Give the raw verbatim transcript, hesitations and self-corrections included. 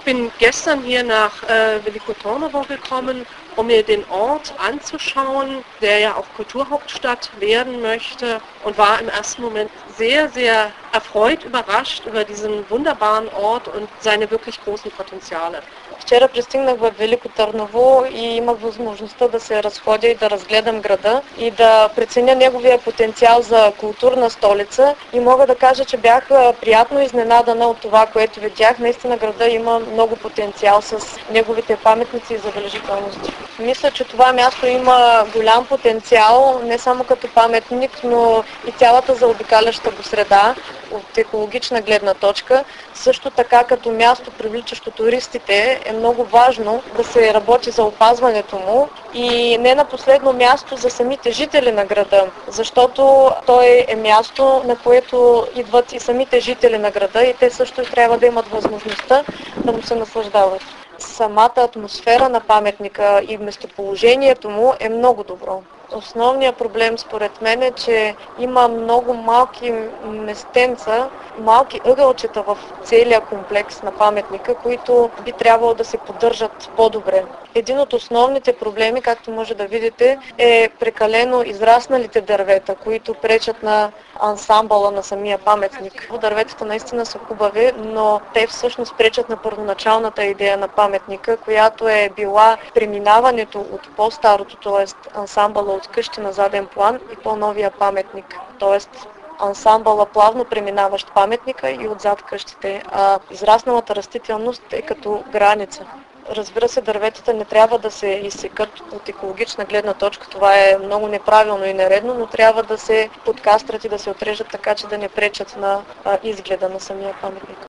bin gestern hier nach äh, Veliko Tarnovo gekommen, um mir den Ort anzuschauen, der ja auch Kulturhauptstadt werden möchte, und war im ersten Moment sehr, sehr erfreut, überrascht über diesen wunderbaren Ort und seine wirklich großen Potenziale. Вчера пристигнах в Велико Търново и имах възможността да се разходя и да разгледам града и да преценя неговия потенциал за културна столица, и мога да кажа, че бях приятно изненадана от това, което видях. Наистина града има много потенциал с неговите паметници и забележителности. Мисля, че това място има голям потенциал, не само като паметник, но и цялата заобикаляща го среда от екологична гледна точка. Също така като място, привличащо туристите, е много важно да се работи за опазването му и не на последно място за самите жители на града, защото той е място, на което идват и самите жители на града и те също трябва да имат възможността да му се наслаждават. Самата атмосфера на паметника и местоположението му е много добро. Основният проблем според мен е, че има много малки местенца, малки ъгълчета в целия комплекс на паметника, които би трябвало да се поддържат по-добре. Един от основните проблеми, както може да видите, е прекалено израсналите дървета, които пречат на ансамбъла на самия паметник. Дърветата наистина са хубави, но те всъщност пречат на първоначалната идея на паметника, която е била преминаването от по-старото, т.е. ансамбъла от къщи на заден план, и по-новия паметник, т.е. ансамбъла плавно преминаващ паметника и отзад къщите, а израсналата растителност е като граница. Разбира се, дърветата не трябва да се изсекат от екологична гледна точка, това е много неправилно и нередно, но трябва да се подкастрат и да се отрежат така, че да не пречат на изгледа на самия паметник.